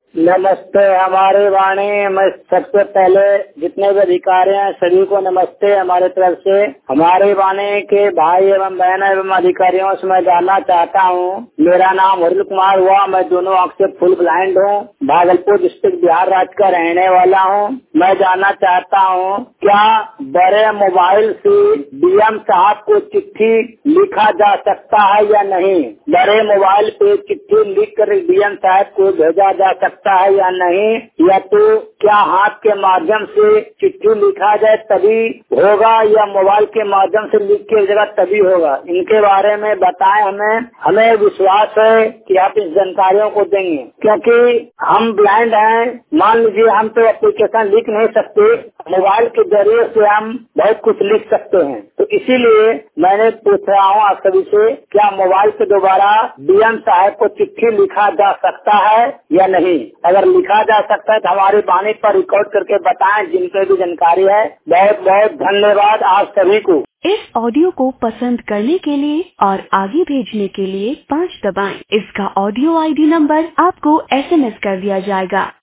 नमस्ते हमारे वाणी में सबसे पहले जितने भी अधिकारी हैं सभी को नमस्ते हमारे तरफ से। हमारे वाणी के भाई एवं बहन एवं अधिकारियों से मैं जानना चाहता हूँ। मेरा नाम अरुण कुमार हुआ, मैं दोनों आँख से फुल ब्लाइंड हूँ, भागलपुर डिस्ट्रिक्ट बिहार राज्य का रहने वाला हूँ। मैं जानना चाहता हूँ क्या बड़े मोबाइल से डीएम साहब को चिट्ठी लिखा जा सकता है या नहीं? बड़े मोबाइल पे चिट्ठी लिख कर डीएम साहब को भेजा जा सकता है या नहीं, या तो क्या हाथ के माध्यम से चिट्ठी लिखा जाए तभी होगा या मोबाइल के माध्यम से लिख के जगह तभी होगा? इनके बारे में बताएं हमें विश्वास है कि आप इस जानकारियों को देंगे, क्योंकि हम ब्लाइंड हैं। मान लीजिए हम तो एप्लीकेशन लिख नहीं सकते, मोबाइल के जरिए से हम बहुत कुछ लिख सकते हैं, तो इसीलिए मैंने पूछ रहा हूँ आप सभी से, क्या मोबाइल से दोबारा डीएम साहब को चिट्ठी लिखा जा सकता है या नहीं? अगर लिखा जा सकता है तो हमारी वाणी पर रिकॉर्ड करके बताएं, जिनके भी जानकारी है। बहुत बहुत धन्यवाद आप सभी को। इस ऑडियो को पसंद करने के लिए और आगे भेजने के लिए 5 दबाएं। इसका ऑडियो आईडी नंबर आपको SMS कर दिया जाएगा।